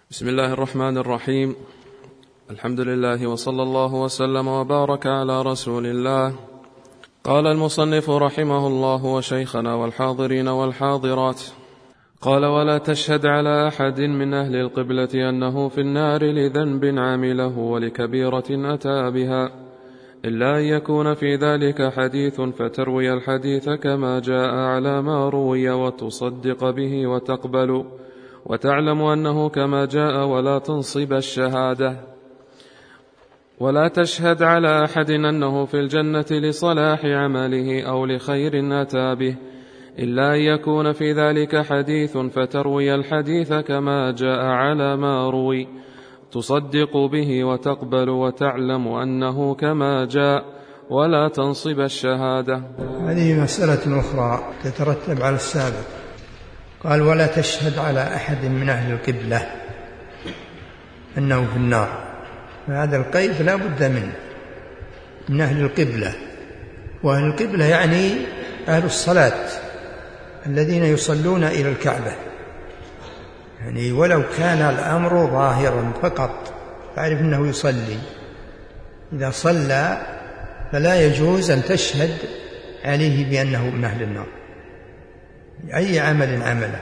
بسم الله الرحمن الرحيم. الحمد لله وصلى الله وسلم وبارك على رسول الله. قال المصنف رحمه الله: وشيخنا والحاضرين والحاضرات. قال: ولا تشهد على أحد من أهل القبلة أنه في النار لذنب عمله ولكبيرة أتى بها، إلا أن يكون في ذلك حديث فتروي الحديث كما جاء على ما روي وتصدق به وتقبل وتعلم أنه كما جاء، ولا تنصب الشهادة. ولا تشهد على أحد أنه في الجنة لصلاح عمله أو لخير أتى به، إلا أن يكون في ذلك حديث فتروي الحديث كما جاء على ما روي، تصدق به وتقبل وتعلم أنه كما جاء، ولا تنصب الشهادة. هذه مسألة أخرى تترتب على السابق. قال: ولا تشهد على أحد من أهل القبلة أنه في النار. فهذا القيد لا بد منه، من أهل القبلة. وأهل القبلة يعني أهل الصلاة الذين يصلون إلى الكعبة، يعني ولو كان الأمر ظاهرا فقط تعرف أنه يصلي، إذا صلى فلا يجوز أن تشهد عليه بأنه من أهل النار أي عمل عمله،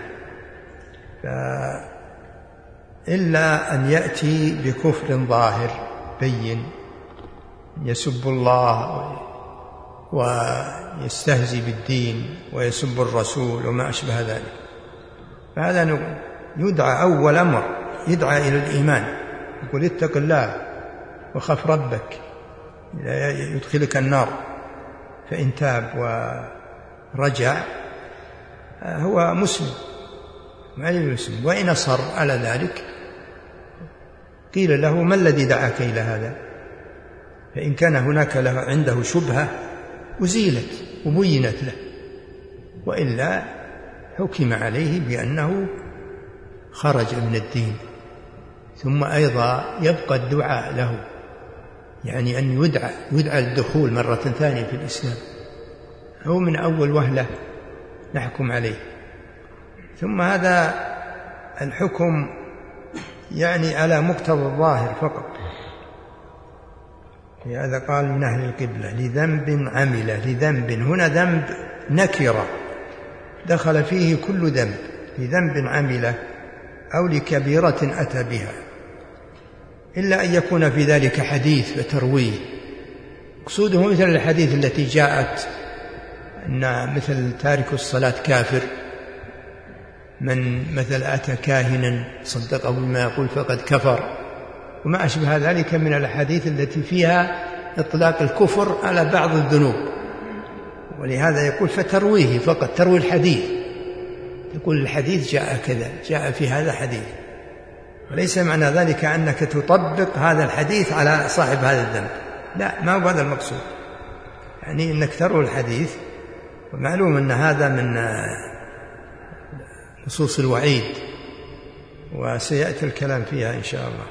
إلا أن يأتي بكفر ظاهر بين، يسب الله ويستهزي بالدين ويسب الرسول وما أشبه ذلك، فهذا يدعى أول أمر، يدعى إلى الإيمان، يقول اتق الله وخف ربك يدخلك النار. فإن تاب ورجع هو مسلم مسلم، وإن أصر على ذلك قيل له: ما الذي دعاك إلى هذا؟ فإن كان هناك عنده شبهة أزيلت وبينت له، وإلا حكم عليه بأنه خرج من الدين. ثم أيضا يبقى الدعاء له، يعني أن يدعى الدخول مرة ثانية في الإسلام، هو من أول وهلة نحكم عليه. ثم هذا الحكم يعني على مقتضى الظاهر فقط، لهذا قال من أهل القبلة لذنب عمله. لذنب هنا ذنب نكرة دخل فيه كل ذنب، لذنب عمله أو لكبيرة أتى بها، إلا أن يكون في ذلك حديث فترويه. مقصوده مثل الحديث التي جاءت أن مثل تارك الصلاة كافر، من مثل أتى كاهنا صدقه بما يقول فقد كفر، وما أشبه ذلك من الأحاديث التي فيها إطلاق الكفر على بعض الذنوب. ولهذا يقول فترويه فقط، تروي الحديث، يقول الحديث جاء كذا، جاء في هذا حديث، وليس معنى ذلك أنك تطبق هذا الحديث على صاحب هذا الذنب، لا، ما هو هذا المقصود، يعني أنك تروي الحديث. ومعلوم أن هذا من نصوص الوعيد، وسيأتي الكلام فيها إن شاء الله.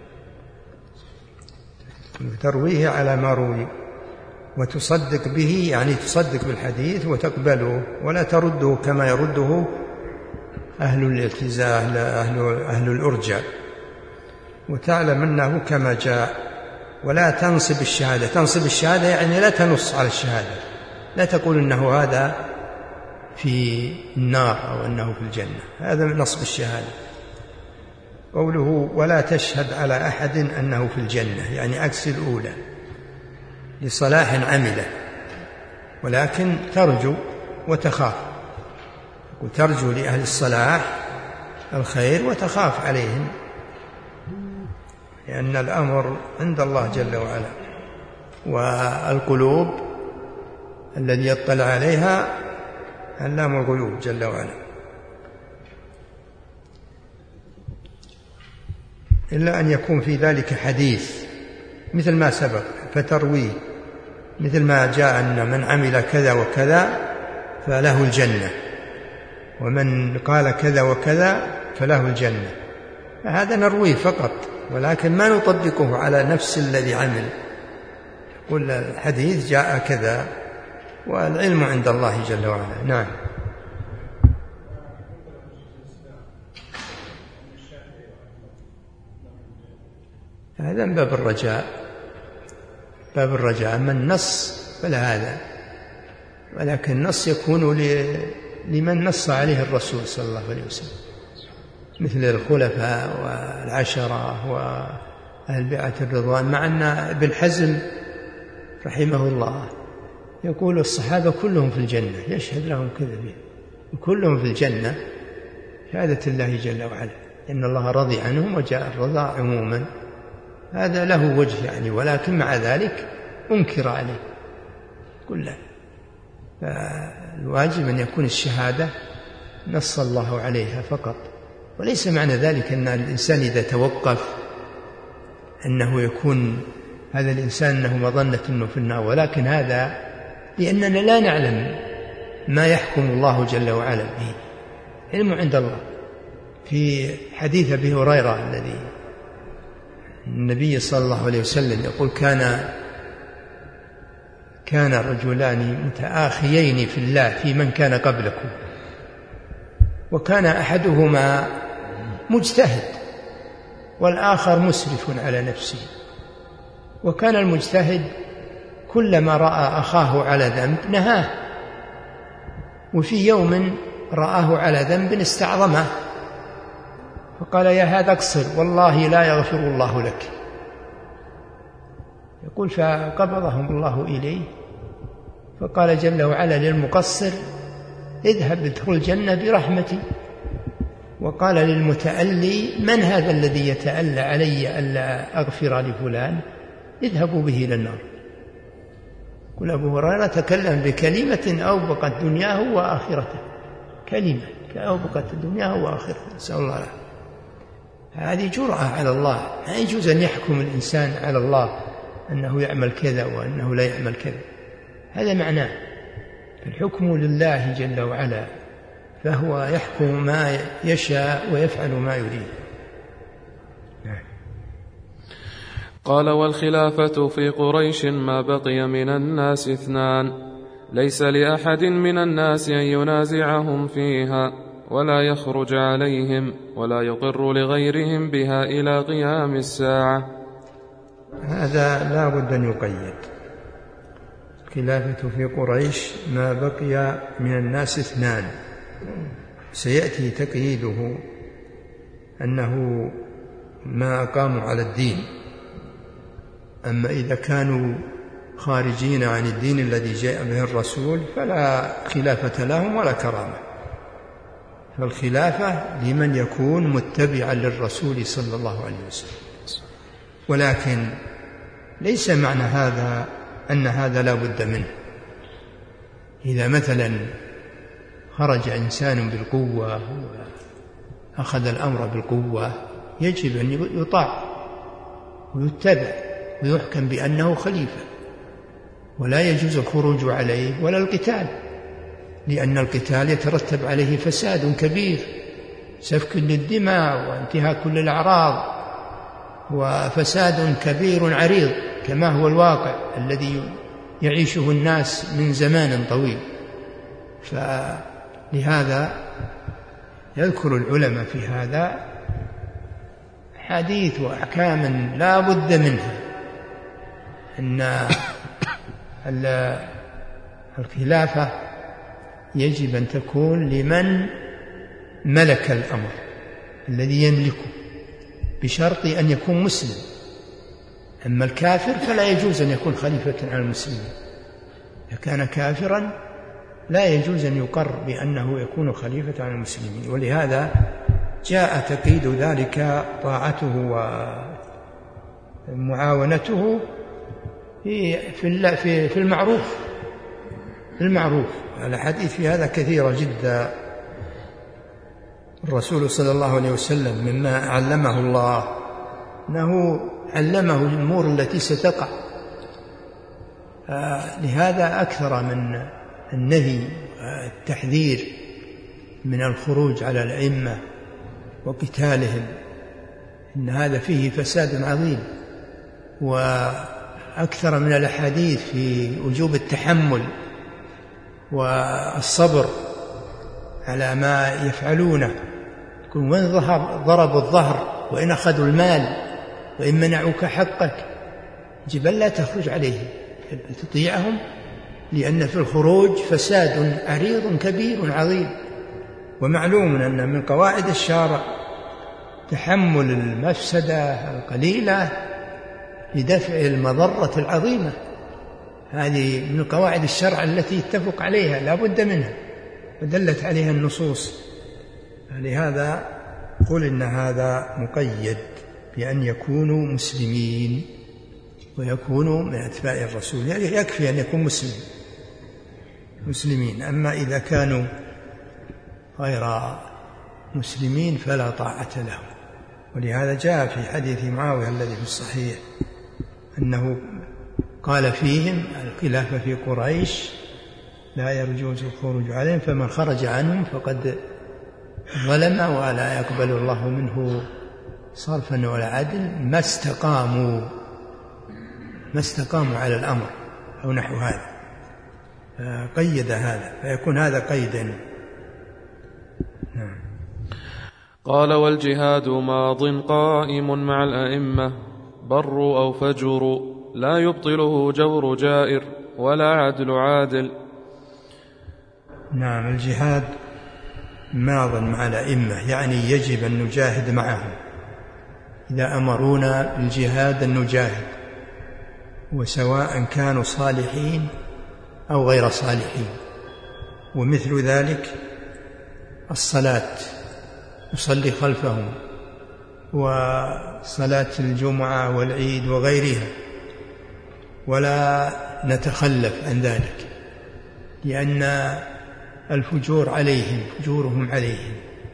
ترويه على ما روي وتصدق به، يعني تصدق بالحديث وتقبله، ولا ترده كما يرده أهل الالتزام، أهل الأرجاء، وتعلم أنه كما جاء، ولا تنصب الشهادة. تنصب الشهادة يعني لا تنص على الشهادة، لا تقول أنه هذا في النار أو أنه في الجنة، هذا من نصب الشهادة. قوله ولا تشهد على أحد أنه في الجنة يعني عكس الأولى، لصلاح عمله، ولكن ترجو وتخاف، وترجو لأهل الصلاح الخير وتخاف عليهم، لأن الأمر عند الله جل وعلا، والقلوب الذي يطلع عليها علام الغيوب جل وعلا. إلا أن يكون في ذلك حديث مثل ما سبق فترويه، مثل ما جاء أن من عمل كذا وكذا فله الجنة، ومن قال كذا وكذا فله الجنة، فهذا نرويه فقط، ولكن ما نطبقه على نفس الذي عمل. قل الحديث جاء كذا، والعلم عند الله جل وعلا. نعم. هذا من باب الرجاء، باب الرجاء. أما النص فلا هذا، ولكن النص يكون لمن نص عليه الرسول صلى الله عليه وسلم، مثل الخلفاء والعشرة وأهل بيعة الرضوان. مع أن ابن حزم رحمه الله يقول الصحابة كلهم في الجنة، يشهد لهم كذا كلهم في الجنة شهادة الله جل وعلا، إن الله رضي عنهم وجاء الرضا عموما. هذا له وجه يعني، ولكن مع ذلك أنكر عليه كله. فالواجب أن يكون الشهادة نص الله عليها فقط، وليس معنى ذلك أن الإنسان إذا توقف أنه يكون هذا الإنسان أنه مظنة أنه في النار، ولكن هذا لأننا لا نعلم ما يحكم الله جل وعلا به، علم عند الله. في حديث أبي هريرة الذي النبي صلى الله عليه وسلم يقول كان رجلان متآخيين في الله في من كان قبلكم، وكان أحدهما مجتهد والآخر مسرف على نفسه. وكان المجتهد كلما رأى أخاه على ذنب نهاه، وفي يوم رآه على ذنب استعظمه فقال يا هذا اقصر والله لا يغفر الله لك. يقول فقبضهم الله إليه، فقال جل وعلا للمقصر اذهب ادخل الجنة برحمتي، وقال للمتألي من هذا الذي يتألى علي ألا أغفر لفلان، اذهبوا به إلى النار. قل أبو هريرة تكلم بكلمة أوبقت دنياه وآخرته، كلمة أوبقت دنياه وآخرته، نسأل الله له. هذه جرأة على الله، لا يجوز أن يحكم الإنسان على الله أنه يعمل كذا وأنه لا يعمل كذا، هذا معناه. الحكم لله جل وعلا، فهو يحكم ما يشاء ويفعل ما يريد. قال والخلافة في قريش ما بقي من الناس اثنان، ليس لأحد من الناس أن ينازعهم فيها ولا يخرج عليهم ولا يقر لغيرهم بها إلى قيام الساعة. هذا لا بد أن يقيد. الخلافة في قريش ما بقي من الناس اثنان، سيأتي تقييده أنه ما أقاموا على الدين. أما إذا كانوا خارجين عن الدين الذي جاء به الرسول فلا خلافة لهم ولا كرامة. فالخلافة لمن يكون متبعا للرسول صلى الله عليه وسلم، ولكن ليس معنى هذا أن هذا لا بد منه. إذا مثلا خرج إنسان بالقوة وأخذ الأمر بالقوة يجب أن يطاع ويتبع ويحكم بأنه خليفة، ولا يجوز الخروج عليه ولا القتال، لأن القتال يترتب عليه فساد كبير، سفك للدماء وانتهاك للأعراض وفساد كبير عريض كما هو الواقع الذي يعيشه الناس من زمان طويل. فلهذا يذكر العلماء في هذا حديث وأحكام لا بد منها، أن الخلافة يجب أن تكون لمن ملك الأمر الذي يملكه، بشرط أن يكون مسلم. أما الكافر فلا يجوز أن يكون خليفة على المسلمين، إذا كان كافرا لا يجوز أن يقر بأنه يكون خليفة على المسلمين. ولهذا جاء تقييد ذلك طاعته ومعاونته في المعروف. الحديث في هذا كثيرة جدا. الرسول صلى الله عليه وسلم مما علمه الله أنه علمه الأمور التي ستقع، لهذا أكثر من النهي والتحذير من الخروج على الأئمة وقتالهم، إن هذا فيه فساد عظيم. وأكثر من الأحاديث في وجوب التحمل والصبر على ما يفعلونه. وإن ضربوا الظهر وإن أخذوا المال وإن منعوك حقك يجب ألا تخرج عليهم، تطيعهم، لأن في الخروج فساد عريض كبير عظيم. ومعلوم أن من قواعد الشارع تحمل المفسدة القليلة لدفع المضرة العظيمة. هذه من قواعد الشرع التي اتفق عليها لا بد منها ودلت عليها النصوص. لهذا قل إن هذا مقيد بأن يكونوا مسلمين ويكونوا من أتباع الرسول، يعني يكفي أن يكون مسلمين. أما إذا كانوا غير مسلمين فلا طاعة لهم. ولهذا جاء في حديث معاوية الذي في الصحيح أنه قال فيهم: الخلافة في قريش لا يجوز الخروج عليهم، فمن خرج عنهم فقد ظلم ولا يقبل الله منه صرفا ولا عدل ما استقاموا على الأمر أو نحو هذا. قيد هذا فيكون هذا قيدا. نعم. قال: والجهاد ماض قائم مع الأئمة بروا أو فجروا لا يبطله جور جائر ولا عدل عادل. نعم، الجهاد ماض مع الأئمة، يعني يجب أن نجاهد معهم. إذا أمرونا بالجهاد أن نجاهد، وسواء كانوا صالحين أو غير صالحين. ومثل ذلك الصلاة نصلي خلفهم، وصلاة الجمعة والعيد وغيرها، ولا نتخلف عن ذلك، لأن الفجور عليهم فجورهم عليهم،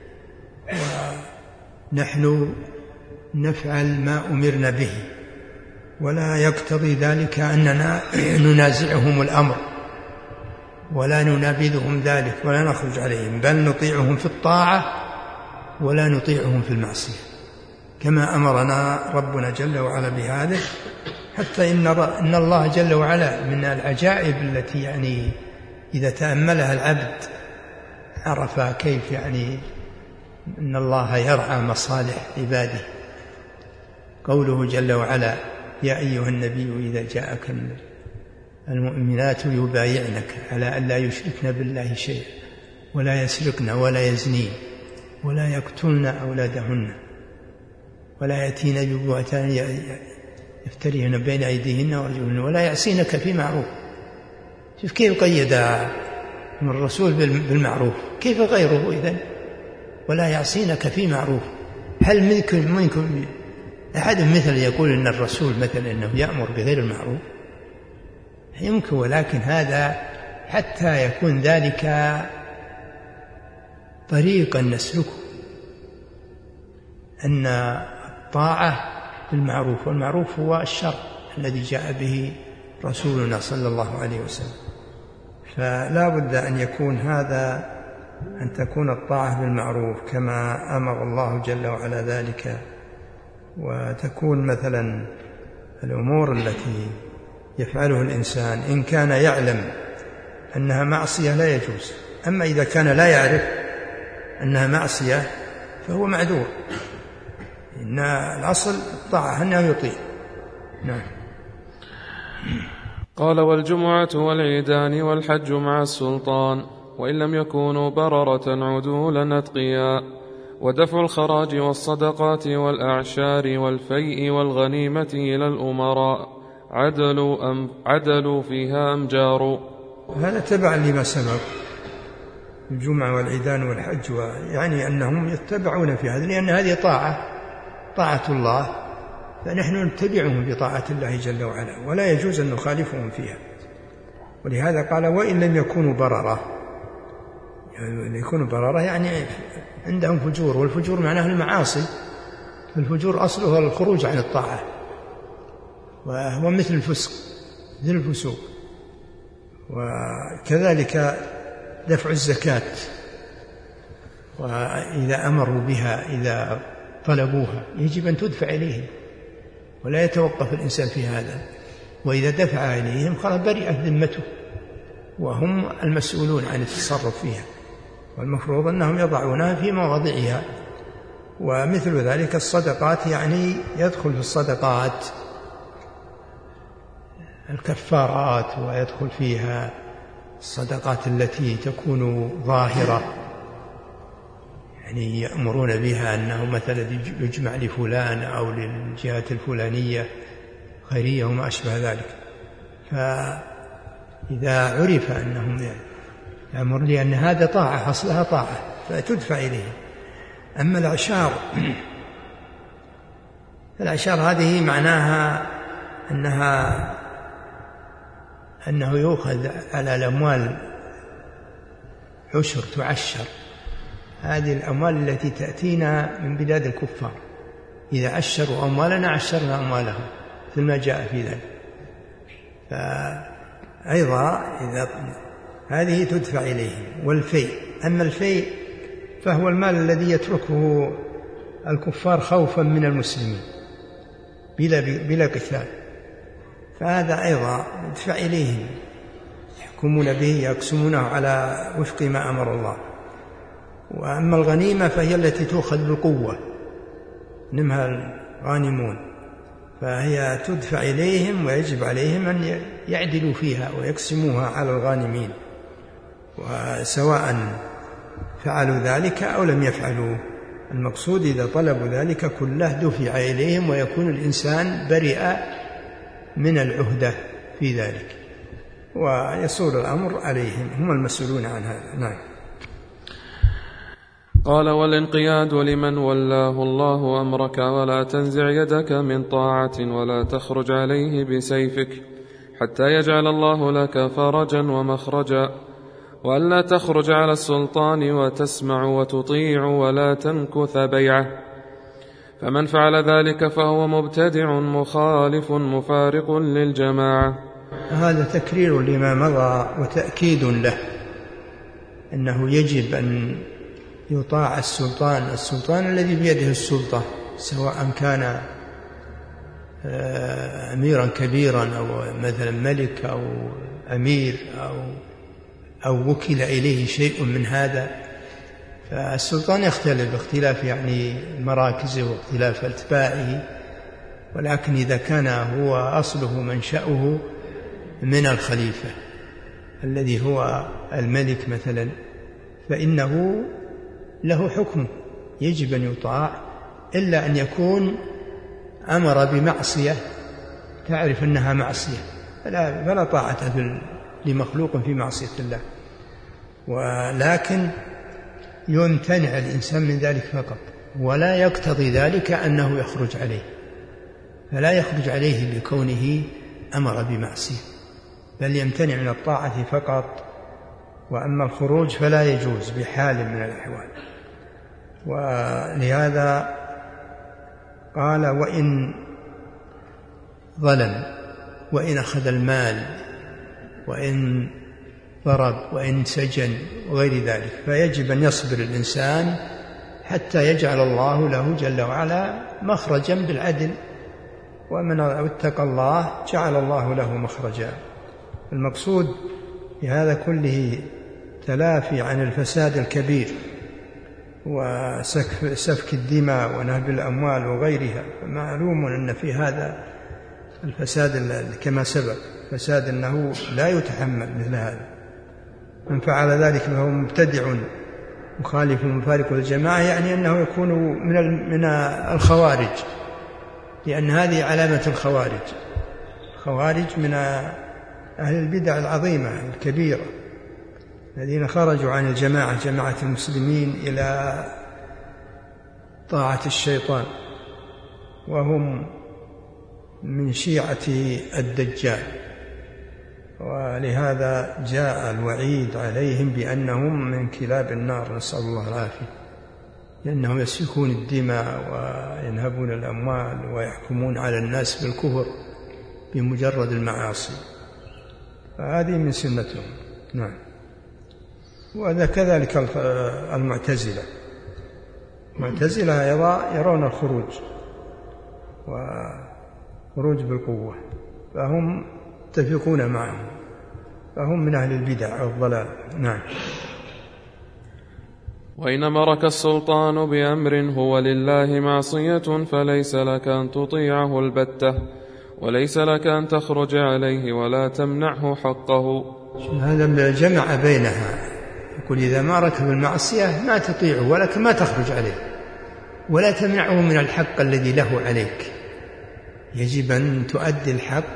ونحن نفعل ما أمرنا به، ولا يقتضي ذلك أننا ننازعهم الأمر ولا ننابذهم ذلك ولا نخرج عليهم، بل نطيعهم في الطاعة ولا نطيعهم في المعصية، كما أمرنا ربنا جل وعلا بهذا. حتى إن الله جل وعلا من العجائب التي يعني إذا تأملها العبد عرف كيف يعني إن الله يرعى مصالح عباده. قوله جل وعلا: يا أيها النبي إذا جاءك المؤمنات يبايعنك على أن لا يشركن بالله شيئا ولا يسرقن ولا يزنين ولا يقتلن أولادهن ولا يأتين ببهتان يفترين بين أيديهن وأرجلهن ولا يعصينك في معروف. شوف كيف قيد من الرسول بالمعروف، كيف غيره إذن؟ ولا يعصينك في معروف. هل منكم أحد مثل يقول إن الرسول مثلا إنه يأمر بغير المعروف؟ يمكن، ولكن هذا حتى يكون ذلك طريقا نسلكه، أن الطاعة بالمعروف، والمعروف هو الشرع الذي جاء به رسولنا صلى الله عليه وسلم. فلا بد أن يكون هذا، أن تكون الطاعة بالمعروف كما أمر الله جل وعلا ذلك، وتكون مثلا الأمور التي يفعله الإنسان إن كان يعلم أنها معصية لا يجوز. أما إذا كان لا يعرف أنها معصية فهو معذور. إن الأصل الطاعة أنه يطيع. نعم. قال: والجمعة والعيدان والحج مع السلطان وإن لم يكونوا بررة عدولا أتقياء، ودفع الخراج والصدقات والأعشار والفيء والغنيمة إلى الأمراء عدلوا فيها أم جاروا. هذا تبع لما سبق، الجمعة والعيدان والحج، يعني أنهم يتبعون في هذا، لأن هذه طاعة الله، فنحن نتبعهم بطاعة الله جل وعلا، ولا يجوز أن نخالفهم فيها. ولهذا قال: وإن لم يكونوا بررة. يعني يكونوا بررة يعني عندهم فجور، والفجور معناه المعاصي. الفجور أصله الخروج عن الطاعة، وهو مثل الفسوق. وكذلك دفع الزكاة، وإذا أمروا بها إذا طلبوها يجب أن تدفع إليهم، ولا يتوقف الإنسان في هذا. وإذا دفع إليهم خلاص برئت ذمته، وهم المسؤولون عن التصرف فيها، والمفروض أنهم يضعونها في مواضعها ومثل ذلك الصدقات، يعني يدخل في الصدقات الكفارات، ويدخل فيها الصدقات التي تكون ظاهرة، يعني يأمرون بها أنه مثلا يجمع لفلان أو للجهة الفلانية خيرية وما أشبه ذلك. فإذا عرف أنهم يأمر لأن هذا طاعة، أصلها طاعة، فتدفع إليه. أما الأعشار هذه معناها أنه يؤخذ على الأموال عشر، تعشر. هذه الأموال التي تأتينا من بلاد الكفار، إذا عشروا أموالنا عشرنا أموالهم، مثل ما جاء في ذلك. فأيضا هذه تدفع إليهم. والفيء، أما الفيء فهو المال الذي يتركه الكفار خوفا من المسلمين بلا قتال، فهذا أيضا يدفع إليهم، يحكمون به، يقسمونه على وفق ما أمر الله. وأما الغنيمة فهي التي تؤخذ بالقوة، نمها الغانمون، فهي تدفع إليهم، ويجب عليهم أن يعدلوا فيها ويقسموها على الغانمين، وسواء فعلوا ذلك أو لم يفعلوا. المقصود إذا طلبوا ذلك كله دفع إليهم، ويكون الإنسان بريء من العهدة في ذلك، ويصول الأمر عليهم، هم المسؤولون عن هذا. نعم. قال: والانقياد لمن ولاه الله أمرك، ولا تنزع يدك من طاعة، ولا تخرج عليه بسيفك حتى يجعل الله لك فرجا ومخرجا، وألا تخرج على السلطان وتسمع وتطيع ولا تنكث بيعه، فمن فعل ذلك فهو مبتدع مخالف مفارق للجماعة. هذا تكرير لما مضى وتأكيد له، أنه يجب أن يطاع السلطان الذي بيده السلطة، سواء كان أميرا كبيرا أو مثلا ملك أو أمير أو وكل إليه شيء من هذا. فالسلطان يختلف اختلاف يعني مراكزه واختلاف اتباعه، ولكن إذا كان هو أصله منشأه من الخليفة الذي هو الملك مثلا، فإنه له حكم، يجب أن يطاع، إلا أن يكون أمر بمعصية تعرف أنها معصية، فلا طاعة لمخلوق في معصية الله. ولكن يمتنع الإنسان من ذلك فقط، ولا يقتضي ذلك أنه يخرج عليه، فلا يخرج عليه بكونه أمر بمعصية، بل يمتنع من الطاعة فقط. وأما الخروج فلا يجوز بحال من الأحوال. ولهذا قال: وإن ظلم، وإن أخذ المال، وإن ضرب، وإن سجن، وغير ذلك، فيجب أن يصبر الإنسان حتى يجعل الله له جل وعلا مخرجا بالعدل، ومن اتقى الله جعل الله له مخرجا. المقصود بهذا كله تلافي عن الفساد الكبير وسفك الدماء ونهب الأموال وغيرها. معلوم أن في هذا الفساد كما سبق فساد أنه لا يتحمل مثل هذا. من فعل ذلك فهو مبتدع مخالف مفارق للجماعة، يعني أنه يكون من الخوارج، لأن هذه علامة الخوارج من أهل البدع العظيمة الكبيرة الذين خرجوا عن الجماعة، جماعة المسلمين، إلى طاعة الشيطان، وهم من شيعة الدجال. ولهذا جاء الوعيد عليهم بأنهم من كلاب النار، نسأل الله العافية، لأنهم يسفكون الدماء وينهبون الأموال ويحكمون على الناس بالكفر بمجرد المعاصي، فهذه من سنتهم. نعم. وهذا كذلك المعتزلة أيضا يرون الخروج بالقوة، فهم يتفقون معهم، فهم من أهل البدع والضلال. نعم. وإن أمرك السلطان بأمر هو لله معصية فليس لك أن تطيعه البتة، وليس لك أن تخرج عليه ولا تمنعه حقه. هذا جمع بينها، يقول إذا أمرك بالمعصية ما تطيعه ولكن ما تخرج عليه ولا تمنعه من الحق الذي له عليك. يجب أن تؤدي الحق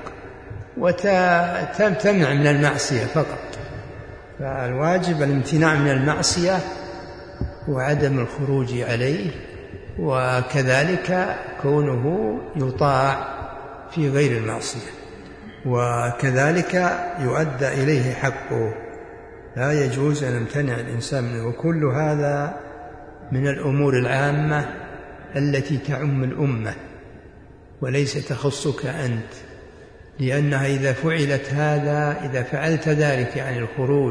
وتمنع من المعصية فقط. فالواجب الامتناع من المعصية وعدم الخروج عليه، وكذلك كونه يطاع في غير المعصية، وكذلك يؤدى إليه حقه. لا يجوز أن يمتنع الإنسان منه. وكل هذا من الأمور العامة التي تعم الأمة وليس تخصك أنت، لأنها إذا فعلت هذا، إذا فعلت ذلك عن الخروج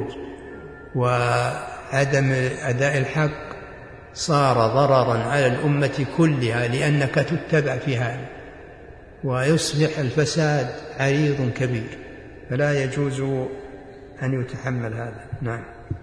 وعدم أداء الحق صار ضررا على الأمة كلها، لأنك تتبع في هذا ويصبح الفساد عريض كبير، فلا يجوز أن يتحمل هذا. نعم.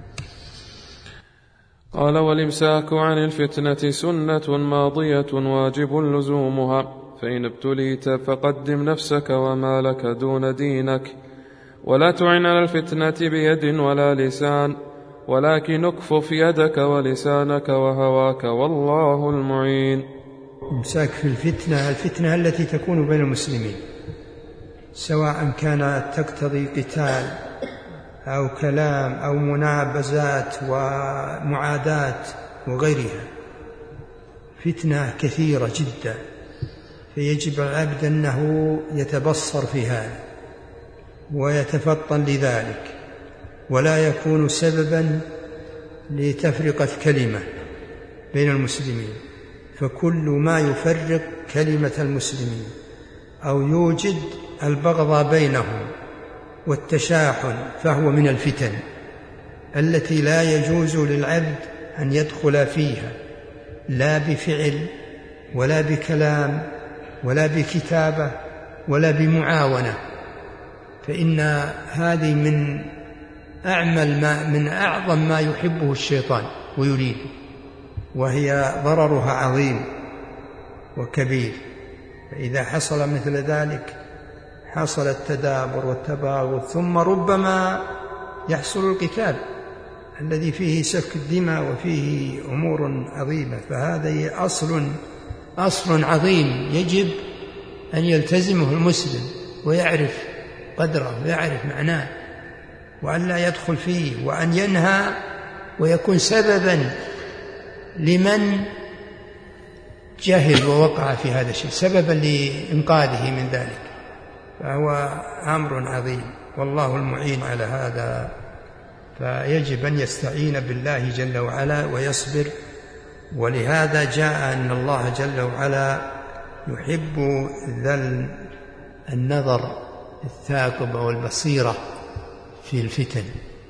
قال: والإمساك عن الفتنة سنة ماضية واجب لزومها، فإن ابتليت فقدم نفسك وما لك دون دينك، ولا تعن على الفتنة بيد ولا لسان، ولكن اكفف يدك ولسانك وهواك والله المعين. إمساك في الفتنة التي تكون بين المسلمين، سواء كانت تقتضي قتال أو كلام أو منابزات ومعاداة وغيرها، فتنة كثيرة جدا، فيجب العبد أنه يتبصر في هذا ويتفطن لذلك، ولا يكون سببا لتفرقة كلمة بين المسلمين. فكل ما يفرق كلمة المسلمين أو يوجد البغض بينهم والتشاحن فهو من الفتن التي لا يجوز للعبد أن يدخل فيها، لا بفعل ولا بكلام ولا بكتابة ولا بمعاونة، فإن هذه من أعظم ما يحبه الشيطان ويريده، وهي ضررها عظيم وكبير. فإذا حصل مثل ذلك حصل التدابر والتباغض، ثم ربما يحصل القتال الذي فيه سفك الدماء وفيه أمور عظيمة. فهذا أصل عظيم يجب أن يلتزمه المسلم ويعرف قدره ويعرف معناه، وأن لا يدخل فيه، وأن ينهى ويكون سببا لمن جهل ووقع في هذا الشيء، سببا لإنقاذه من ذلك. فهو أمر عظيم، والله المعين على هذا. فيجب أن يستعين بالله جل وعلا ويصبر. ولهذا جاء أن الله جل وعلا يحب ذا النظر الثاقب والبصيرة في الفتن.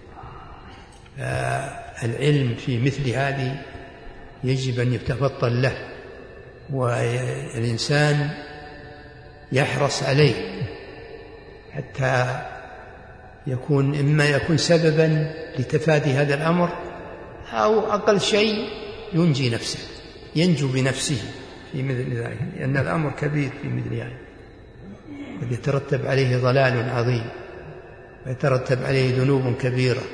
العلم في مثل هذه يجب أن يتفطن له، والإنسان يحرص عليه حتى إما يكون سببا لتفادي هذا الأمر، أو أقل شيء ينجي نفسه، ينجو بنفسه في مثل ذلك، لأن الأمر كبير في مثل هذا، قد يترتب عليه ضلال عظيم ويترتب عليه ذنوب كبيرة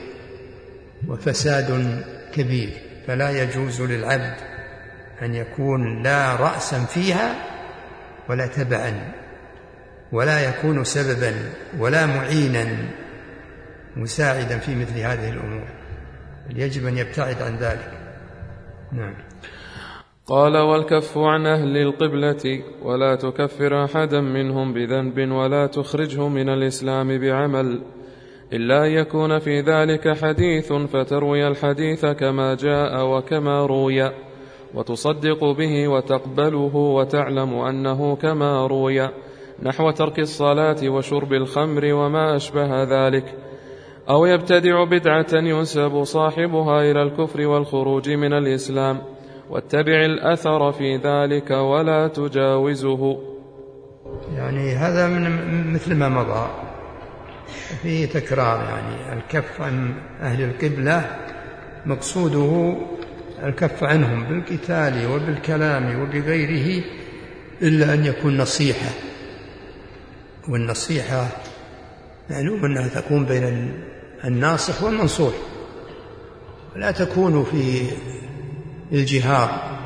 وفساد كبير. فلا يجوز للعبد أن يكون لا رأسا فيها ولا تبعا، ولا يكون سببا ولا معينا مساعدا في مثل هذه الأمور، يجب أن يبتعد عن ذلك. نعم. قال: والكف عن أهل القبلة، ولا تكفر أحدا منهم بذنب ولا تخرجه من الإسلام بعمل، إلا أن يكون في ذلك حديث فتروي الحديث كما جاء وكما روي، وتصدق به وتقبله وتعلم أنه كما روي، نحو ترك الصلاة وشرب الخمر وما أشبه ذلك، أو يبتدع بدعة ينسب صاحبها إلى الكفر والخروج من الإسلام، واتبع الأثر في ذلك ولا تجاوزه. يعني هذا من مثل ما مضى فيه تكرار. يعني الكف عن أهل القبلة مقصوده الكف عنهم بالقتال وبالكلام وبغيره إلا أن يكون نصيحة، والنصيحة معلوم أنها تكون بين الناصح والمنصوح، ولا تكون في الجهار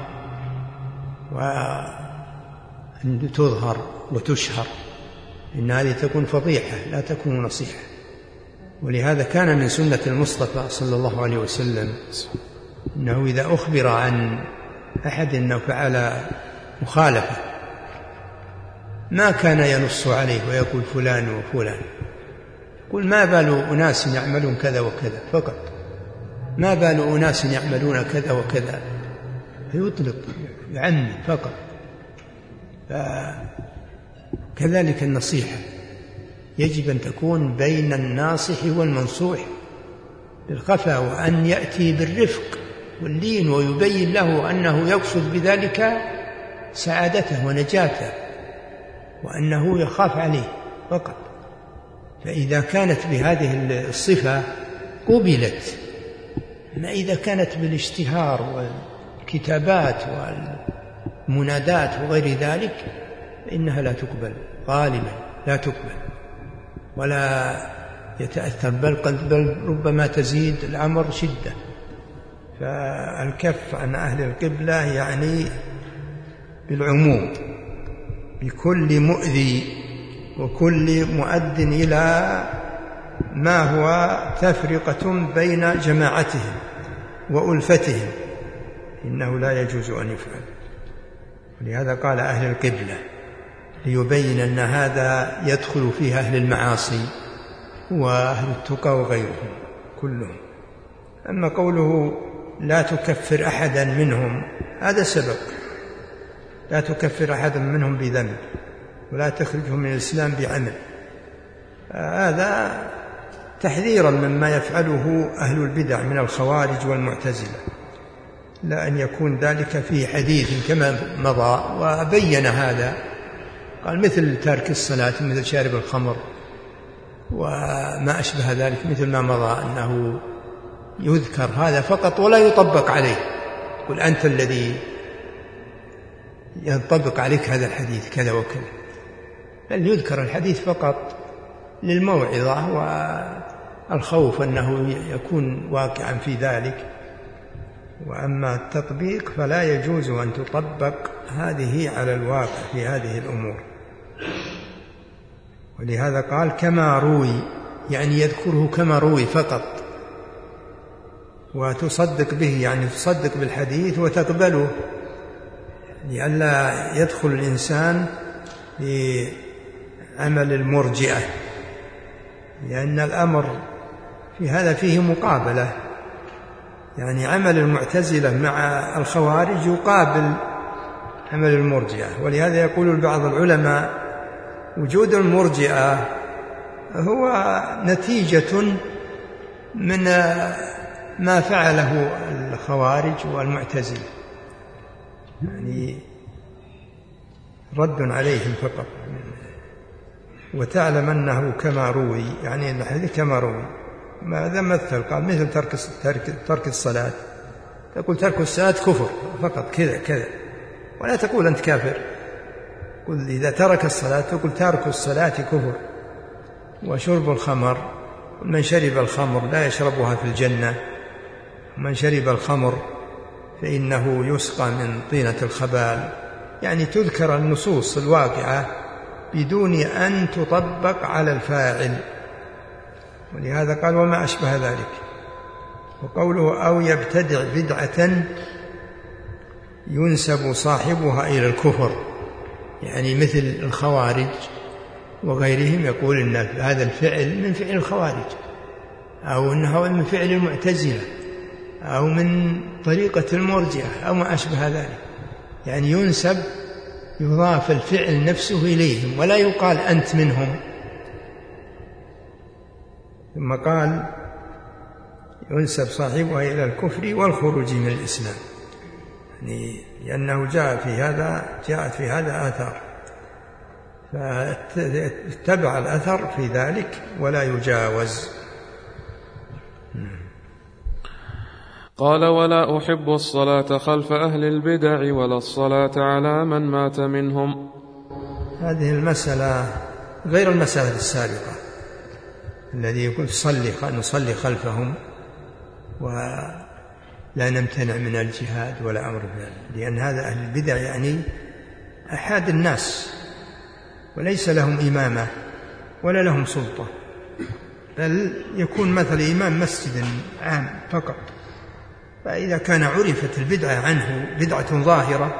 وأن تظهر وتشهر، إن هذه تكون فضيحة لا تكون نصيحة. ولهذا كان من سنة المصطفى صلى الله عليه وسلم أنه إذا أخبر عن أحد أنه فعل مخالفة ما كان ينص عليه ويقول فلان وفلان، يقول ما بال أناس يعملون كذا وكذا فقط، ما بال أناس يعملون كذا وكذا، فيطلق يعمم فقط. كذلك النصيحة يجب أن تكون بين الناصح والمنصوح بالخفا، وأن يأتي بالرفق واللين ويبين له أنه يقصد بذلك سعادته ونجاته، وأنه يخاف عليه فقط. فإذا كانت بهذه الصفة قبلت، أما إذا كانت بالاشتهار والكتابات والمنادات وغير ذلك فإنها لا تقبل، غالبا لا تقبل ولا يتأثر، بل ربما تزيد الأمر شدة. فالكف عن أهل القبلة يعني بالعموم بكل مؤذي وكل مؤد إلى ما هو تفرقة بين جماعتهم وألفتهم، إنه لا يجوز أن يفعل. ولهذا قال أهل القبلة ليبين أن هذا يدخل فيه أهل المعاصي وأهل التقى وغيرهم كلهم. أما قوله لا تكفر أحدا منهم، هذا سبق، لا تكفر أحدا منهم بذنب ولا تخرجهم من الإسلام بعمل، هذا تحذيرا مما يفعله أهل البدع من الخوارج والمعتزلة، لا أن يكون ذلك في حديث كما مضى وبين هذا، قال مثل تارك الصلاة، مثل شارب الخمر وما أشبه ذلك، مثل ما مضى أنه يذكر هذا فقط ولا يطبق عليه، قل أنت الذي ينطبق عليك هذا الحديث كذا وكذا، بل يذكر الحديث فقط للموعظة والخوف أنه يكون واقعا في ذلك. وأما التطبيق فلا يجوز أن تطبق هذه على الواقع في هذه الأمور. ولهذا قال كما روي، يعني يذكره كما روي فقط، وتصدق به يعني تصدق بالحديث وتقبله، لئلا يدخل الإنسان في عمل المرجئة، لأن الأمر في هذا فيه مقابلة، يعني عمل المعتزلة مع الخوارج يقابل عمل المرجئة. ولهذا يقول بعض العلماء وجود المرجئة هو نتيجة من ما فعله الخوارج والمعتزلة، يعني رد عليهم فقط. وتعلم أنه كما روي، يعني الحديث كما روي، ماذا مثل؟ قال مثل ترك الصلاة، تقول ترك الصلاة كفر فقط كذا كذا، ولا تقول أنت كافر. قل إذا ترك الصلاة تقول تارك الصلاة كفر. وشرب الخمر، من شرب الخمر لا يشربها في الجنة، ومن شرب الخمر فإنه يسقى من طينة الخبال، يعني تذكر النصوص الواقعة بدون أن تطبق على الفاعل. ولهذا قال وما أشبه ذلك. وقوله أو يبتدع بدعة ينسب صاحبها إلى الكفر، يعني مثل الخوارج وغيرهم يقول إن هذا الفعل من فعل الخوارج، أو أنه من فعل المعتزلة، أو من طريقة المرجئة، أو ما أشبه ذلك، يعني ينسب، يضاف الفعل نفسه إليهم ولا يقال أنت منهم. ثم قال ينسب صاحبها إلى الكفر والخروج من الإسلام، يعني لأنه جاءت في هذا آثار، فاتبع الأثر في ذلك ولا يجاوز. قال: ولا أحب الصلاة خلف أهل البدع ولا الصلاة على من مات منهم. هذه المسألة غير المسألة السابقة الذي يقول نصلي خلفهم ولا نمتنع من الجهاد ولا أمر بذلك، لأن هذا أهل البدع يعني أحد الناس وليس لهم إمامة ولا لهم سلطة، بل يكون مثل إمام مسجد عام فقط. فإذا كان عرفت البدعة عنه بدعة ظاهرة،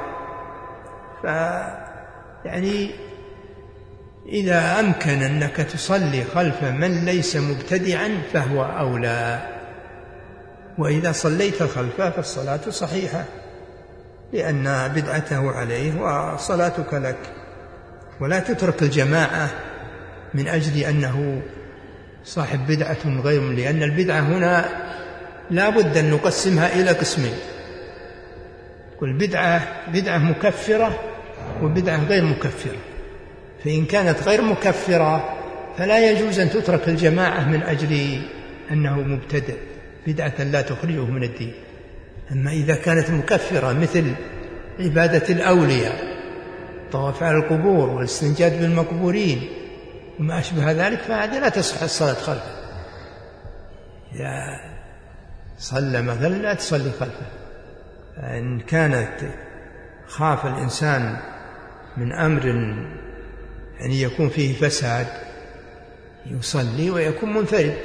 يعني إذا أمكن أنك تصلي خلف من ليس مبتدعا فهو أولى، وإذا صليت خلفه فالصلاة صحيحة لأن بدعته عليه وصلاتك لك، ولا تترك الجماعة من أجل أنه صاحب بدعة غير، لأن البدعة هنا لا بد أن نقسمها إلى قسمين: كل بدعة مكفرة وبدعة غير مكفرة. فإن كانت غير مكفرة فلا يجوز أن تترك الجماعة من أجل أنه مبتدع، بدعة لا تخرجه من الدين. أما إذا كانت مكفرة مثل عبادة الأولياء، الطواف على القبور والاستنجاد بالمقبورين وما أشبه ذلك، فهذه لا تصح الصلاة خلفه. إذا صلى مثلا لا تصلي خلفه. إن كانت خاف الإنسان من أمر يعني يكون فيه فساد يصلي ويكون منفرد،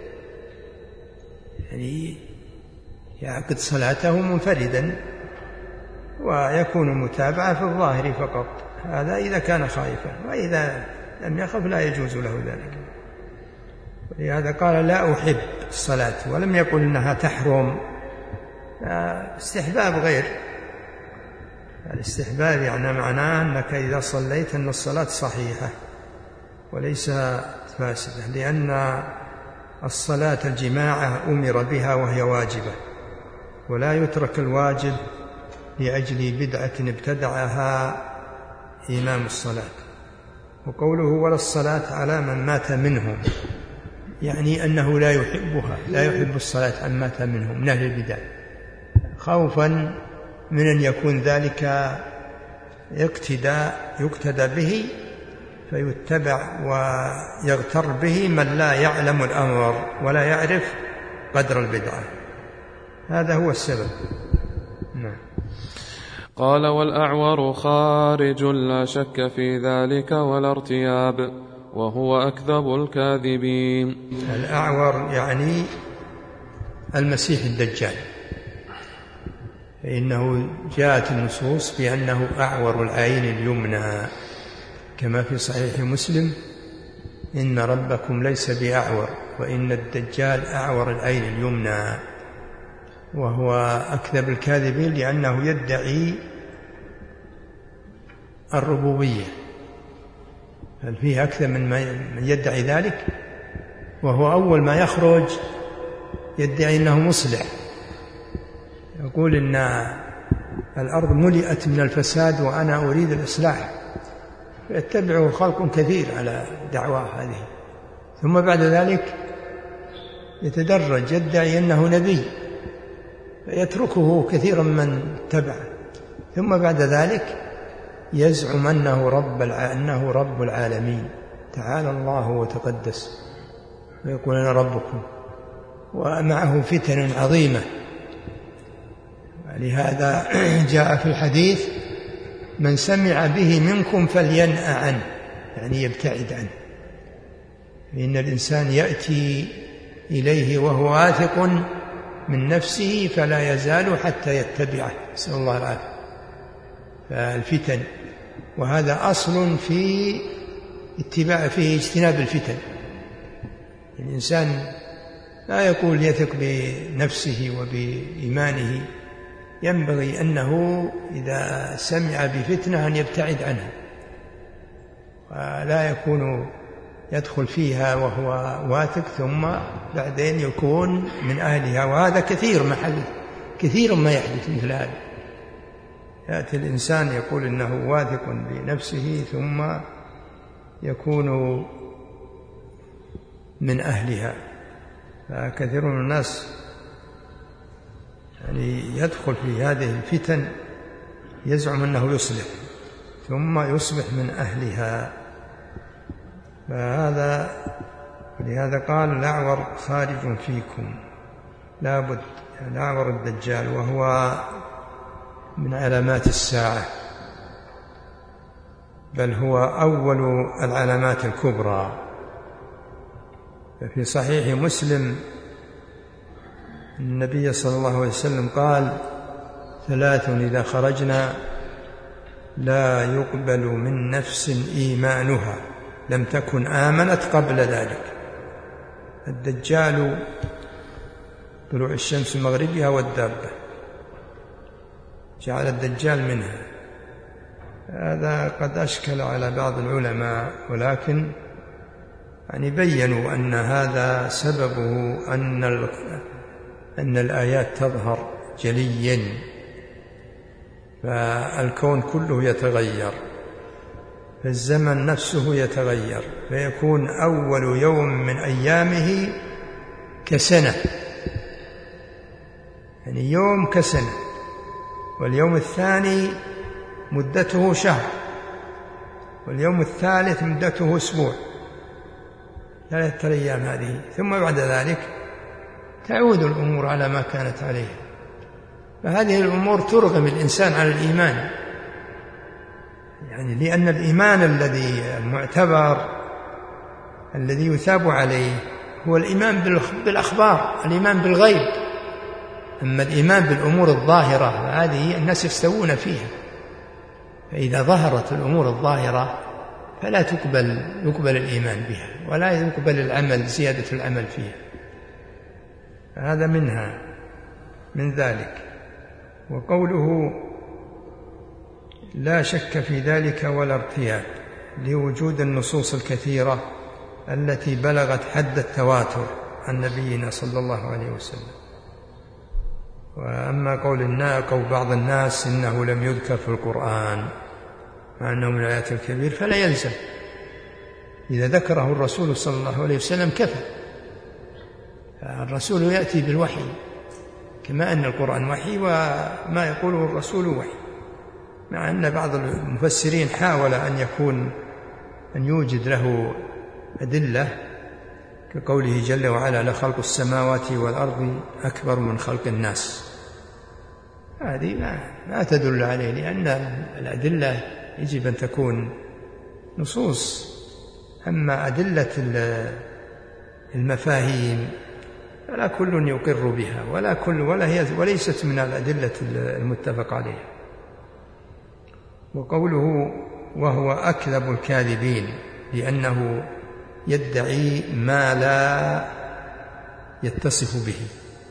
يعني يعقد صلاته منفردا ويكون متابعة في الظاهر فقط. هذا إذا كان خائفا، وإذا لم يخف لا يجوز له ذلك. ولهذا قال: لا أحب الصلاة، ولم يقل إنها تحرم. استحباب غير الاستحباب، يعني معناه أنك إذا صليت أن الصلاة صحيحة وليس فاسدة، لأن الصلاة الجماعة أمر بها وهي واجبة، ولا يترك الواجب لأجل بدعة ابتدعها إمام الصلاة. وقوله: ولا الصلاة على من مات منهم، يعني أنه لا يحبها، لا يحب الصلاة عن مات منهم من أهل البدع، خوفا من أن يكون ذلك يقتدى به فيتبع ويغتر به من لا يعلم الأمر ولا يعرف قدر البدعة. هذا هو السبب. نعم. قال: والأعور خارج لا شك في ذلك ولا ارتياب، وهو أكذب الكاذبين. الأعور يعني المسيح الدجال، فإنه جاءت النصوص بأنه أعور العين اليمنى، كما في صحيح مسلم: إن ربكم ليس بأعور وإن الدجال أعور العين اليمنى. وهو أكذب الكاذبين لأنه يدعي الربوبية، هل فيه أكثر من يدعي ذلك؟ وهو أول ما يخرج يدعي أنه مصلح، يقول إن الأرض ملئت من الفساد وأنا أريد الإصلاح، يتبعه خلق كثير على دعواه هذه. ثم بعد ذلك يتدرج يدعي أنه نبي فيتركه كثيرا من اتبعه، ثم بعد ذلك يزعم أنه رب العالمين، تعالى الله وتقدس، ويقول: أنا ربكم، ومعه فتن عظيمة. لهذا جاء في الحديث: من سمع به منكم فلينأ عنه، يعني يبتعد عنه. إن الإنسان يأتي إليه وهو واثق من نفسه فلا يزال حتى يتبعه، نسأل الله العافية. فالفتن، وهذا أصل في اجتناب الفتن. الإنسان لا يقول يثق بنفسه وبإيمانه، ينبغي أنه إذا سمع بفتنة أن يبتعد عنها، ولا يكون يدخل فيها وهو واثق ثم بعدين يكون من أهلها. وهذا كثير ما يحدث مثل هذا. يأتي الإنسان يقول إنه واثق بنفسه ثم يكون من أهلها. فكثير من الناس يعني يدخل في هذه الفتن يزعم أنه يصلح ثم يصبح من أهلها. ولهذا قال الأعور خارج فيكم، لا بد. الأعور الدجال وهو من علامات الساعة، بل هو أول العلامات الكبرى. في صحيح مسلم النبي صلى الله عليه وسلم قال: 3 إذا خرجنا لا يقبل من نفس إيمانها لم تكن آمنت قبل ذلك: الدجال، طلوع الشمس من مغربها، والدابة. جعل الدجال منها. هذا قد أشكل على بعض العلماء، ولكن يعني بيّنوا أن هذا سببه أن الآيات تظهر جليا، فالكون كله يتغير، فالزمن نفسه يتغير، فيكون أول يوم من أيامه كسنة، يعني يوم كسنة، واليوم الثاني مدته شهر، واليوم الثالث مدته أسبوع، 3 أيام هذه. ثم بعد ذلك تعود الأمور على ما كانت عليه. فهذه الأمور ترغم الإنسان على الإيمان، يعني لأن الإيمان المعتبر الذي يثاب عليه هو الإيمان بالأخبار، الإيمان بالغيب. أما الإيمان بالأمور الظاهرة فهذه الناس يستوون فيها، فإذا ظهرت الأمور الظاهرة فلا يقبل الإيمان بها، ولا يقبل العمل، زيادة العمل فيها. هذا من ذلك. وقوله لا شك في ذلك ولا ارتياب، لوجود النصوص الكثيرة التي بلغت حد التواتر عن نبينا صلى الله عليه وسلم. وأما قول بعض الناس إنه لم يذكر في القرآن مع أنه من الآيات الكبير، فلا يلزم. إذا ذكره الرسول صلى الله عليه وسلم كفى. الرسول يأتي بالوحي، كما أن القرآن وحي وما يقوله الرسول وحي، مع أن بعض المفسرين حاول أن يوجد له أدلة، كقوله جل وعلا: لخلق السماوات والأرض أكبر من خلق الناس. هذه ما تدل عليه، لأن الأدلة يجب أن تكون نصوص. أما أدلة المفاهيم فلا كل يقر بها، وليست من الأدلة المتفق عليها. وقوله وهو أكذب الكاذبين، لأنه يدعي ما لا يتصف به،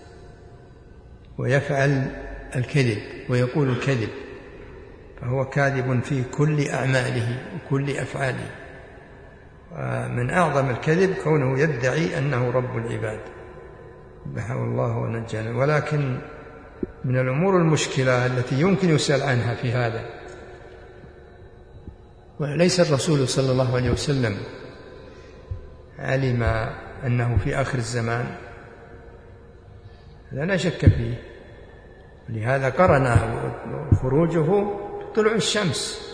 ويفعل الكذب ويقول الكذب، فهو كاذب في كل أعماله وكل أفعاله. ومن أعظم الكذب كونه يدعي أنه رب العباد، بحى الله ونجانا. ولكن من الأمور المشكلة التي يمكن يسأل عنها في هذا، وليس الرسول صلى الله عليه وسلم علم أنه في آخر الزمان؟ هذا لا شك فيه. ولهذا قرن خروجه بطلوع الشمس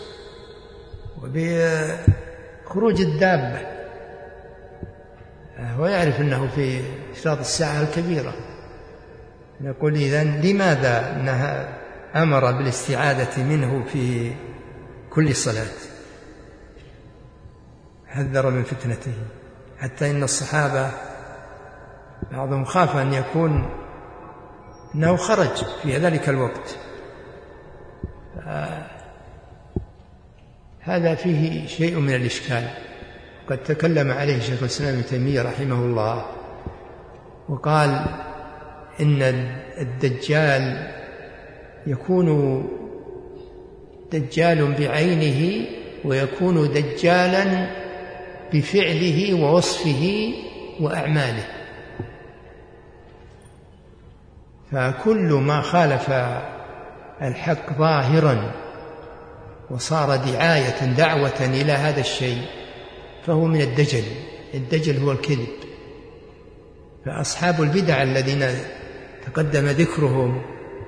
وبخروج الدابة، ويعرف أنه في إشراط الساعة الكبيرة. نقول إذن لماذا أمر بالاستعاذة منه في كل صلاة؟ حذر من فتنته، حتى إن الصحابة بعضهم خاف أن يكون أنه خرج في ذلك الوقت. هذا فيه شيء من الإشكال، قد تكلم عليه شيخ الإسلام ابن تيمية رحمه الله، وقال إن الدجال يكون دجال بعينه، ويكون دجالا بفعله ووصفه وأعماله. فكل ما خالف الحق ظاهرا وصار دعوة إلى هذا الشيء فهو من الدجل. الدجل هو الكذب. فأصحاب البدع الذين تقدم ذكرهم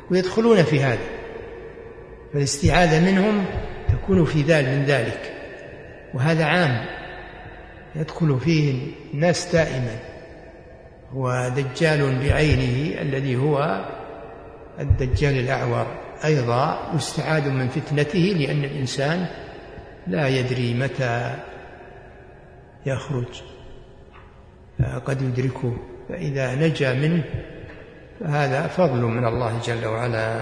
ويدخلون في هذا، فالاستعاذة منهم تكون في من ذلك، وهذا عام يدخل فيه الناس دائما. هو دجال بعينه الذي هو الدجال الأعور أيضا يستعاذ من فتنته، لأن الإنسان لا يدري متى يخرج، قد يدركه، فإذا نجا منه فهذا فضل من الله جل وعلا.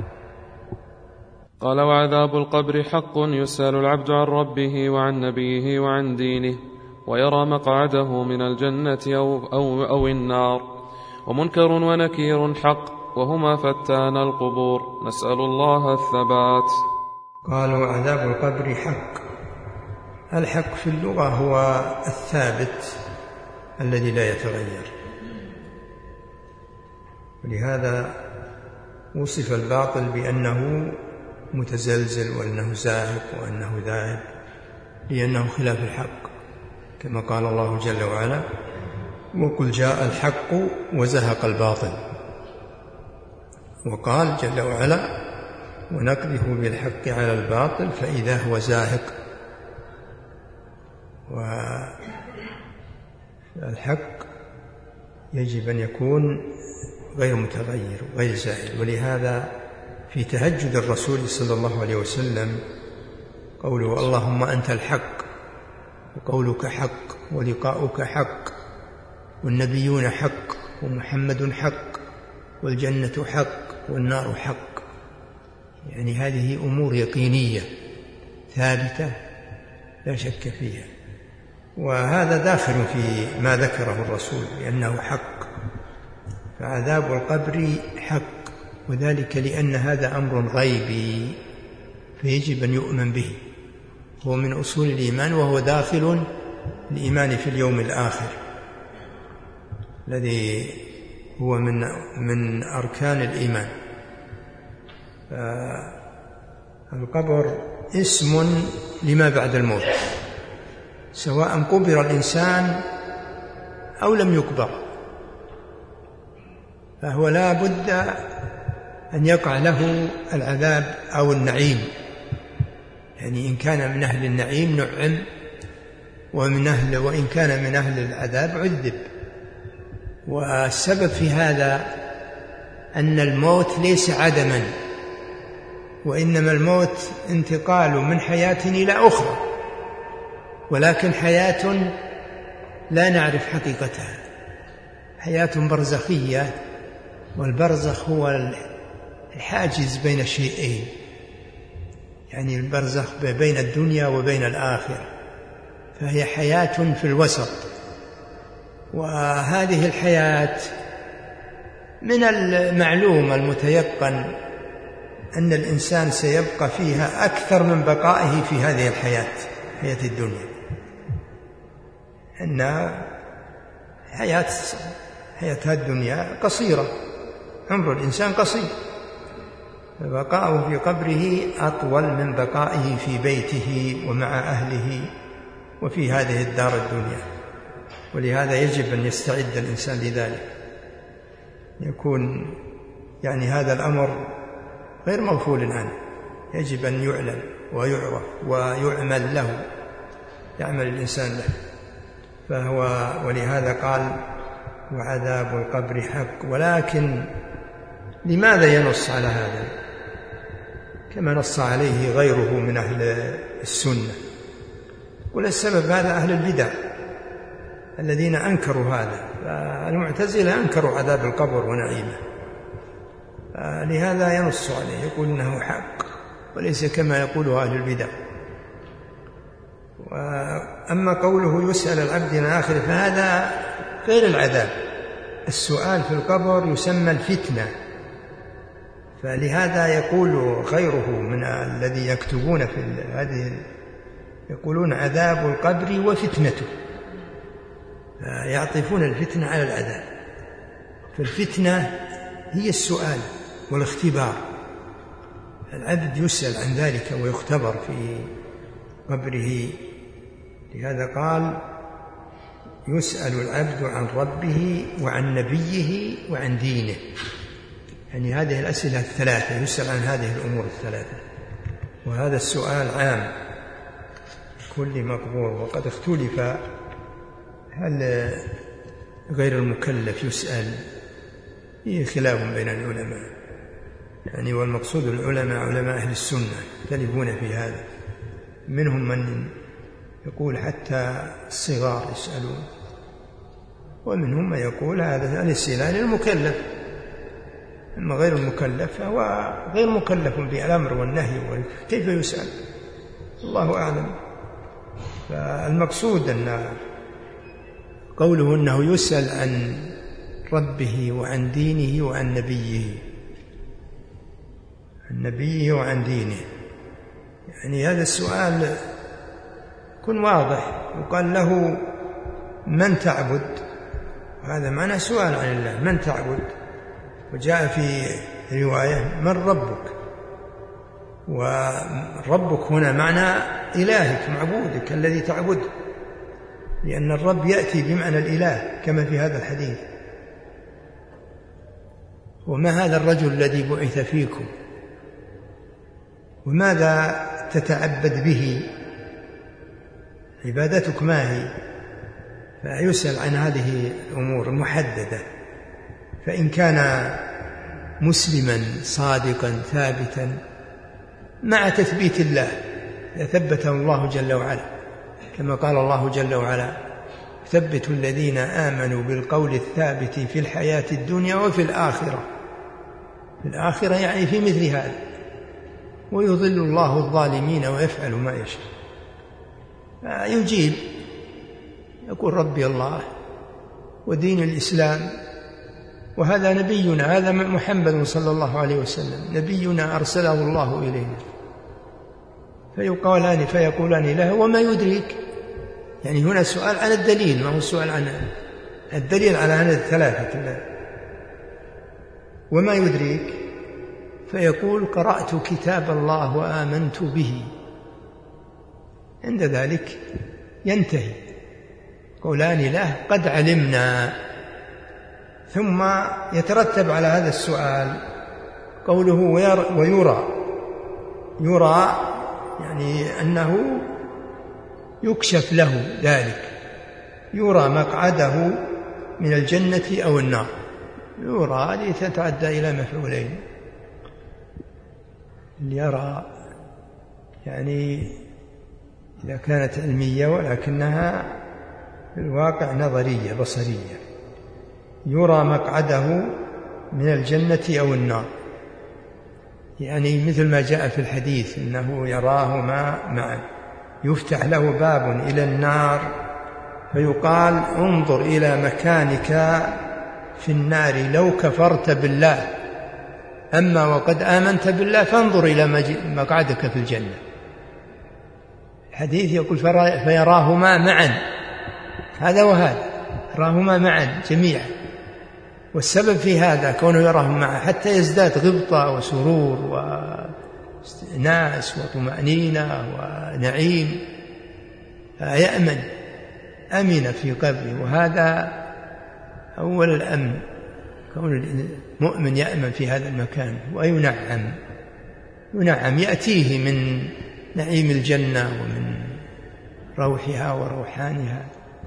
قال: وعذاب القبر حق، يسأل العبد عن ربه وعن نبيه وعن دينه، ويرى مقعده من الجنة أو النار، ومنكر ونكير حق، وهما فتان القبور، نسأل الله الثبات. قالوا عذاب القبر حق. الحق في اللغة هو الثابت الذي لا يتغير، ولهذا وصف الباطل بأنه متزلزل وأنه زاهق وأنه ذاهب، لأنه خلاف الحق، كما قال الله جل وعلا: وقل جاء الحق وزهق الباطل. وقال جل وعلا: ونقذف بالحق على الباطل فإذا هو زاهق. والحق يجب أن يكون غير متغير وغير زائل، ولهذا في تهجد الرسول صلى الله عليه وسلم قوله: اللهم أنت الحق، وقولك حق، ولقاؤك حق، والنبيون حق، ومحمد حق، والجنة حق، والنار حق. يعني هذه أمور يقينية ثابتة لا شك فيها، وهذا داخل في ما ذكره الرسول لأنه حق. فعذاب القبر حق، وذلك لأن هذا أمر غيبي فيجب أن يؤمن به، هو من أصول الإيمان، وهو داخل الإيمان في اليوم الآخر الذي هو من أركان الإيمان. القبر اسم لما بعد الموت، سواء قبر الإنسان أو لم يقبر، فهو لا بد أن يقع له العذاب أو النعيم. يعني إن كان من أهل النعيم نعم، وإن كان من أهل العذاب عذب. والسبب في هذا أن الموت ليس عدما، وإنما الموت انتقال من حياة إلى أخرى، ولكن حياة لا نعرف حقيقتها، حياة برزخية، والبرزخ هو الحاجز بين الشيئين، يعني البرزخ بين الدنيا وبين الآخرة، فهي حياة في الوسط. وهذه الحياة من المعلوم المتيقن أن الإنسان سيبقى فيها أكثر من بقائه في هذه الحياة، حياة الدنيا، أن حياة الدنيا قصيرة، عمر الإنسان قصير، فبقاؤه في قبره أطول من بقائه في بيته ومع أهله وفي هذه الدار الدنيا. ولهذا يجب أن يستعد الإنسان لذلك، يكون يعني هذا الأمر غير مغفول عنه، يجب أن يعلم ويعرف ويعمل له، يعمل الإنسان له. ولهذا قال: وعذاب القبر حق. ولكن لماذا ينص على هذا كما نص عليه غيره من أهل السنة؟ والسبب هذا أهل البدع الذين أنكروا هذا، فالمعتزلة أنكروا عذاب القبر ونعيمه، لهذا ينص عليه، يقول إنه حق وليس كما يقول أهل البدع. وأما قوله يسأل العبد عن آخره فهذا غير العذاب. السؤال في القبر يسمى الفتنة، فلهذا يقول غيره من الذي يكتبون في هذه يقولون عذاب القبر وفتنته، يعطفون الفتنة على العذاب. فالفتنة هي السؤال والاختبار، العبد يسأل عن ذلك ويختبر في قبره. لهذا قال: يسأل العبد عن ربه وعن نبيه وعن دينه. يعني هذه الأسئلة الثلاثة يسأل عن هذه الأمور الثلاثة، وهذا السؤال عام كل مقبول. وقد اختلف هل غير المكلف يسأل، فيه خلاف بين العلماء يعني، والمقصود العلماء علماء أهل السنة يختلفون في هذا، منهم من يقول حتى الصغار يسألون، ومنهم من يقول هذا الاستئذان للمكلف، أما غير المكلف فهو غير مكلف بالأمر والنهي، كيف يسأل؟ الله أعلم. فالمقصود أن قوله أنه يسأل عن ربه وعن دينه وعن نبيه وعن دينه، يعني هذا السؤال يكون واضح، يقال له من تعبد، هذا معنى سؤال عن الله، من تعبد. وجاء في رواية من ربك، وربك هنا معنى إلهك معبودك الذي تعبده، لأن الرب يأتي بمعنى الإله كما في هذا الحديث. وما هذا الرجل الذي بعث فيكم، وماذا تتعبد به، عبادتك ما هي؟ فيسأل عن هذه الأمور المحددة، فإن كان مسلما صادقا ثابتا مع تثبيت الله يثبته الله جل وعلا، كما قال الله جل وعلا ثبت الذين آمنوا بالقول الثابت في الحياة الدنيا وفي الآخرة، في الآخرة يعني في مثل هذا، ويضل الله الظالمين ويفعل ما يشاء. يجيب يقول ربي الله ودين الإسلام، وهذا نبينا، هذا محمد صلى الله عليه وسلم نبينا أرسله الله إلينا. فيقولان له وما يدريك، يعني هنا سؤال عن الدليل، ما هو السؤال عن الدليل على هذه الثلاثة. وما يدريك، فيقول قرأت كتاب الله وآمنت به، عند ذلك ينتهي. قولان له قد علمنا، ثم يترتب على هذا السؤال قوله ويرى يعني أنه يكشف له ذلك، يرى مقعده من الجنة أو النار. يرى هذه تتعدى إلى مفعولين، يرى يعني إذا كانت علمية، ولكنها في الواقع نظرية بصرية. يرى مقعده من الجنة أو النار، يعني مثل ما جاء في الحديث إنه يراهما معا، يفتح له باب إلى النار فيقال انظر إلى مكانك في النار لو كفرت بالله، أما وقد آمنت بالله فانظر إلى مقعدك في الجنة. الحديث يقول فيراهما معا، هذا وهذا يراهما معا جميعا، والسبب في هذا كونه يراهم معا حتى يزداد غبطة وسرور واستئناس وطمأنينة ونعيم، يأمن، أمن في قبره، وهذا أول الأمن، كون المؤمن يأمن في هذا المكان. وينعم يأتيه من نعيم الجنة ومن روحها وروحانها.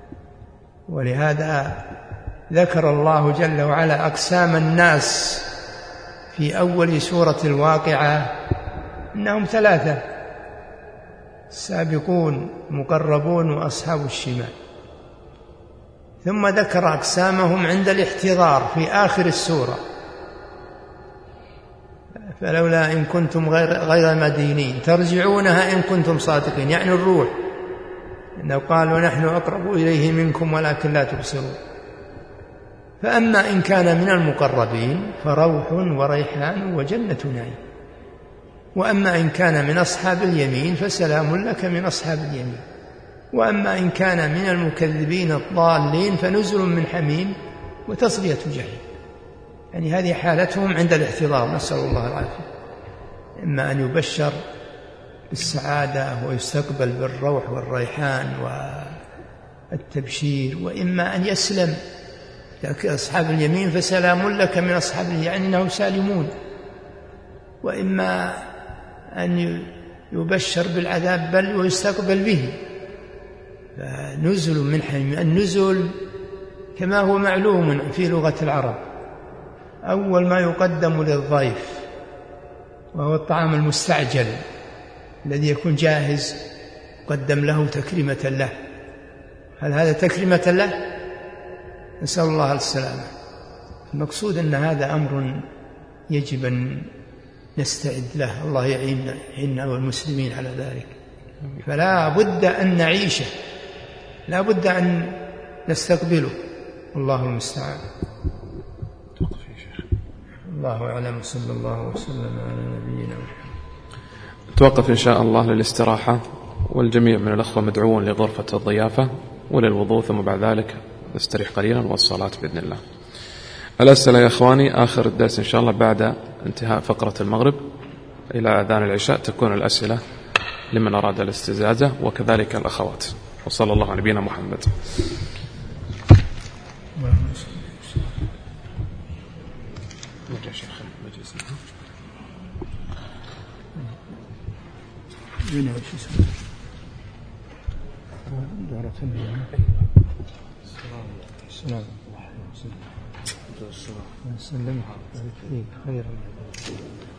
ولهذا ذكر الله جل وعلا أقسام الناس في أول سورة الواقعة إنهم ثلاثة: السابقون مقربون وأصحاب الشمال. ثم ذكر أقسامهم عند الاحتضار في آخر السورة: فلولا إن كنتم غير مدينين ترجعونها إن كنتم صادقين، يعني الروح، إنه قالوا نحن أقرب إليه منكم ولكن لا تبصرون. فأما إن كان من المقربين فروح وريحان وجنة نعيم، وأما إن كان من أصحاب اليمين فسلام لك من أصحاب اليمين، وأما إن كان من المكذبين الضالين فنزل من حميم وتصلية جحيم. يعني هذه حالتهم عند الاحتضار، نسأل الله العافية، إما أن يبشر بالسعادة ويستقبل بالروح والريحان والتبشير، وإما أن أصحاب اليمين فسلام لك من أصحاب، يعني أنهم سالمون، وإما أن يبشر بالعذاب بل ويستقبل به. فنزل من حميم، النزل كما هو معلوم في لغة العرب أول ما يقدم للضيف، وهو الطعام المستعجل الذي يكون جاهز قدم له تكريمة له. هل هذا تكريمة له؟ نسأل الله السلامة. المقصود أن هذا أمر يجب أن نستعد له، الله يعيننا والمسلمين على ذلك. فلا بد أن نعيشه، لا بد أن نستقبله، الله المستعان. الله أعلم، صلى الله وسلم على نبينا محمد. توقف إن شاء الله للاستراحة، والجميع من الأخوة مدعوون لغرفة الضيافة وللوضوء، ثم بعد ذلك نستريح قليلا والصلاة بإذن الله. الأسئلة يا أخواني آخر الدرس إن شاء الله بعد انتهاء فقرة المغرب إلى أذان العشاء تكون الأسئلة لمن أراد الاستزادة، وكذلك الأخوات. وصلى الله على نبينا محمد. السلام عليكم.